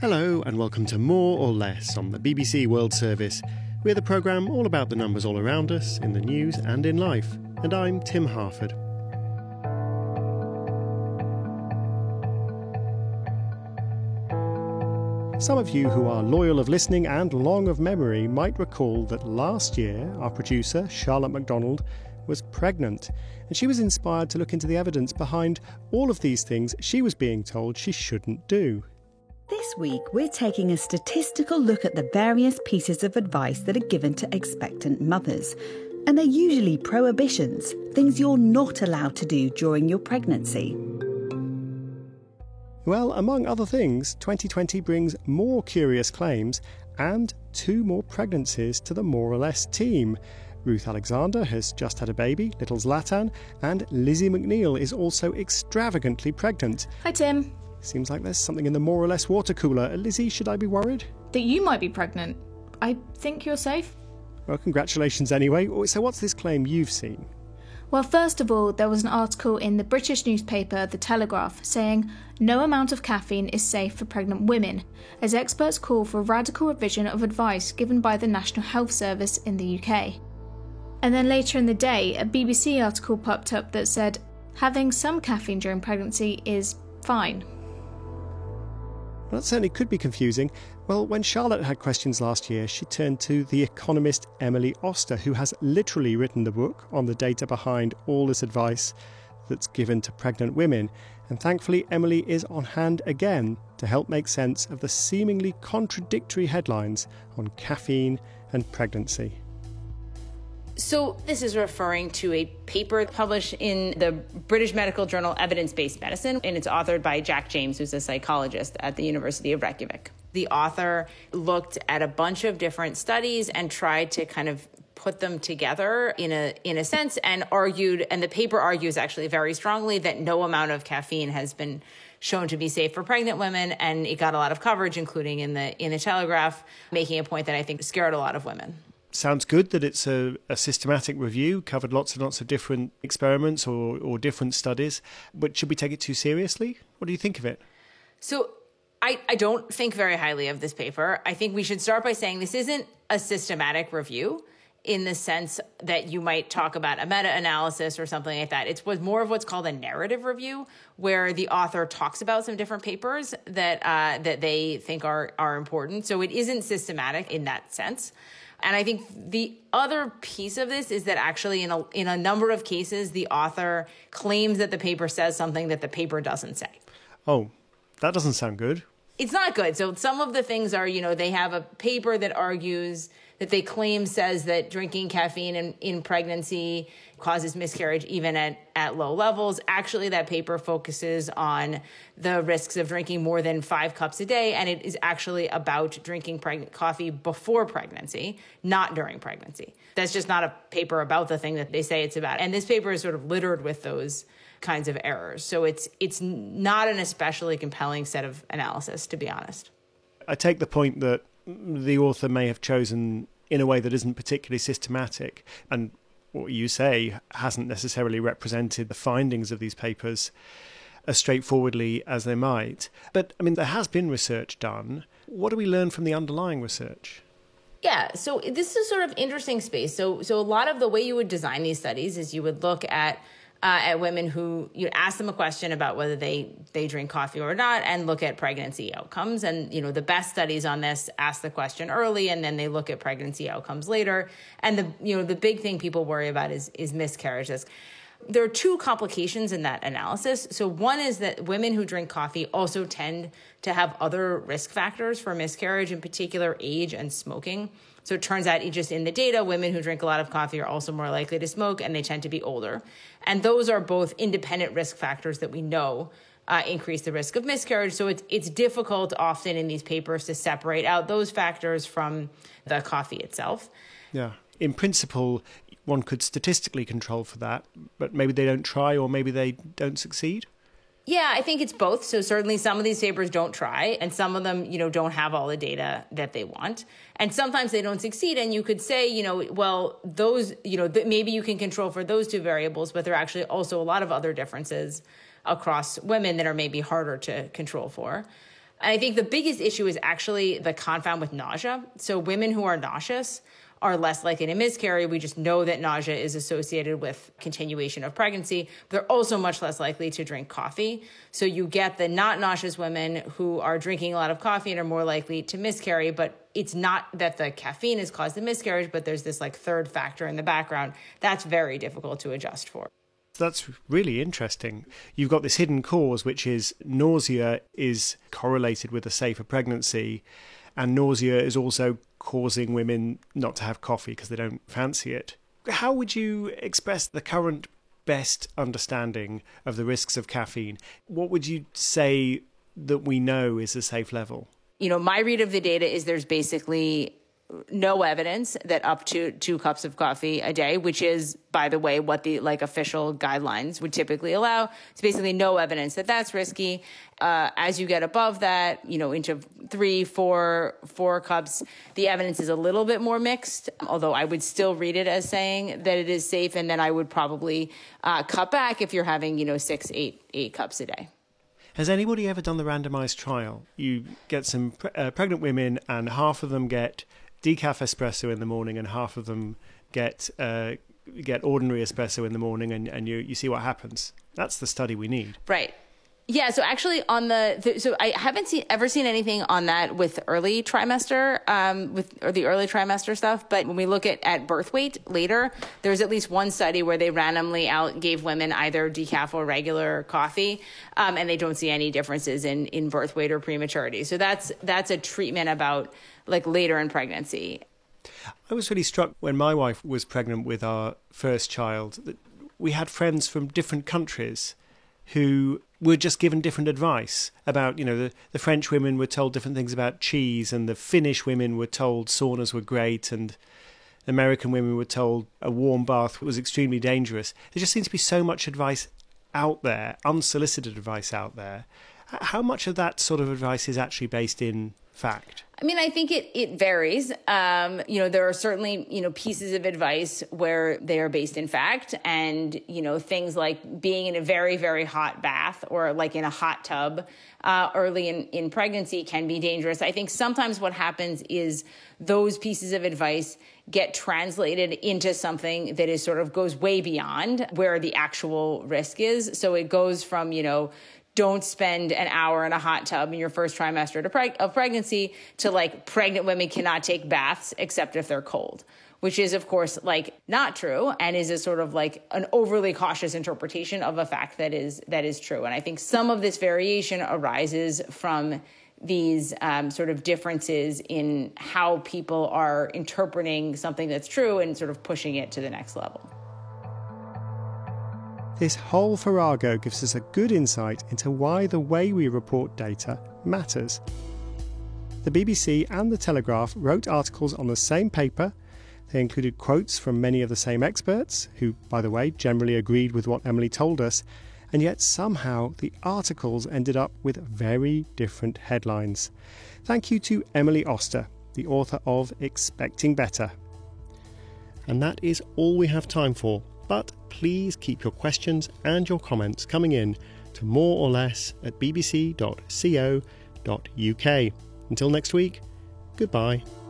Hello and welcome to More or Less on the BBC World Service. We're the programme all about the numbers all around us, in the news and in life. And I'm Tim Harford. Some of you who are loyal of listening and long of memory might recall that last year our producer, Charlotte MacDonald, was pregnant, and she was inspired to look into the evidence behind all of these things she was being told she shouldn't do. This week, we're taking a statistical look at the various pieces of advice that are given to expectant mothers. And they're usually prohibitions, things you're not allowed to do during your pregnancy. Well, among other things, 2020 brings more curious claims and 2 more pregnancies to the More or Less team. Ruth Alexander has just had a baby, little Zlatan, and Lizzie McNeil is also extravagantly pregnant. Hi, Tim. Seems like there's something in the More or Less water cooler. Lizzie, should I be worried? That you might be pregnant. I think you're safe. Well, congratulations anyway. So what's this claim you've seen? Well, first of all, there was an article in the British newspaper The Telegraph saying no amount of caffeine is safe for pregnant women, as experts call for a radical revision of advice given by the National Health Service in the UK. And then later in the day, a BBC article popped up that said having some caffeine during pregnancy is fine. Well, that certainly could be confusing. Well, when Charlotte had questions last year, she turned to the economist Emily Oster, who has literally written the book on the data behind all this advice that's given to pregnant women. And thankfully, Emily is on hand again to help make sense of the seemingly contradictory headlines on caffeine and pregnancy. So this is referring to a paper published in the British medical journal Evidence-Based Medicine, and it's authored by Jack James, who's a psychologist at the University of Reykjavik. The author looked at a bunch of different studies and tried to kind of put them together in a sense and argued, and the paper argues actually very strongly that no amount of caffeine has been shown to be safe for pregnant women, and it got a lot of coverage, including in the Telegraph, making a point that I think scared a lot of women. Sounds good that it's a systematic review, covered lots and lots of different experiments or different studies. But should we take it too seriously? What do you think of it? So I don't think very highly of this paper. I think we should start by saying this isn't a systematic review in the sense that you might talk about a meta-analysis or something like that. It's more of what's called a narrative review, where the author talks about some different papers that they think are important. So it isn't systematic in that sense. And I think the other piece of this is that actually in a number of cases, the author claims that the paper says something that the paper doesn't say. Oh, that doesn't sound good. It's not good. So some of the things are, they have a paper that argues that they claim says that drinking caffeine in pregnancy causes miscarriage even at low levels. Actually, that paper focuses on the risks of drinking more than 5 cups a day, and it is actually about drinking coffee before pregnancy, not during pregnancy. That's just not a paper about the thing that they say it's about. And this paper is sort of littered with those kinds of errors. So it's not an especially compelling set of analysis, to be honest. I take the point that the author may have chosen in a way that isn't particularly systematic, and what you say hasn't necessarily represented the findings of these papers as straightforwardly as they might. But, there has been research done. What do we learn from the underlying research? Yeah, so this is sort of interesting space. So a lot of the way you would design these studies is you would look at women who you ask them a question about whether they drink coffee or not and look at pregnancy outcomes. And, the best studies on this ask the question early and then they look at pregnancy outcomes later. And the big thing people worry about is miscarriages. There are 2 complications in that analysis. So one is that women who drink coffee also tend to have other risk factors for miscarriage, in particular age and smoking. So it turns out just in the data, women who drink a lot of coffee are also more likely to smoke, and they tend to be older. And those are both independent risk factors that we know increase the risk of miscarriage. So it's difficult often in these papers to separate out those factors from the coffee itself. Yeah. In principle, one could statistically control for that, but maybe they don't try or maybe they don't succeed? Yeah, I think it's both. So certainly some of these papers don't try, and some of them, don't have all the data that they want. And sometimes they don't succeed. And you could say, well, those, maybe you can control for those 2 variables, but there are actually also a lot of other differences across women that are maybe harder to control for. And I think the biggest issue is actually the confound with nausea. So women who are nauseous are less likely to miscarry. We just know that nausea is associated with continuation of pregnancy. They're also much less likely to drink coffee. So you get the not nauseous women who are drinking a lot of coffee and are more likely to miscarry, but it's not that the caffeine has caused the miscarriage, but there's this like third factor in the background. That's very difficult to adjust for. That's really interesting. You've got this hidden cause, which is nausea is correlated with a safer pregnancy, and nausea is also causing women not to have coffee because they don't fancy it. How would you express the current best understanding of the risks of caffeine? What would you say that we know is a safe level? My read of the data is there's basically no evidence that up to 2 cups of coffee a day, which is, by the way, what the official guidelines would typically allow. It's basically no evidence that that's risky. As you get above that, into 3, 4 cups, the evidence is a little bit more mixed, although I would still read it as saying that it is safe. And then I would probably cut back if you're having, 6, 8 cups a day. Has anybody ever done the randomized trial? You get some pregnant women and half of them get decaf espresso in the morning and half of them get ordinary espresso in the morning, and you see what happens. That's the study we need. Right. Yeah, so actually on so I haven't ever seen anything on that with early trimester, or the early trimester stuff. But when we look at birth weight later, there's at least one study where they randomly gave women either decaf or regular coffee, and they don't see any differences in birth weight or prematurity. So that's a treatment about later in pregnancy. I was really struck when my wife was pregnant with our first child that we had friends from different countries who were just given different advice about, the French women were told different things about cheese, and the Finnish women were told saunas were great, and American women were told a warm bath was extremely dangerous. There just seems to be so much advice out there, unsolicited advice out there. How much of that sort of advice is actually based in fact? I mean, I think it varies. There are certainly, pieces of advice where they are based in fact, and, things like being in a very, very hot bath or in a hot tub early in pregnancy can be dangerous. I think sometimes what happens is those pieces of advice get translated into something that is sort of goes way beyond where the actual risk is. So it goes from, don't spend an hour in a hot tub in your first trimester of pregnancy to pregnant women cannot take baths except if they're cold, which is, of course, not true and is a sort of an overly cautious interpretation of a fact that is true. And I think some of this variation arises from these sort of differences in how people are interpreting something that's true and sort of pushing it to the next level. This whole farrago gives us a good insight into why the way we report data matters. The BBC and The Telegraph wrote articles on the same paper. They included quotes from many of the same experts, who, by the way, generally agreed with what Emily told us, and yet somehow the articles ended up with very different headlines. Thank you to Emily Oster, the author of Expecting Better. And that is all we have time for. But please keep your questions and your comments coming in to moreorless@bbc.co.uk. Until next week, goodbye.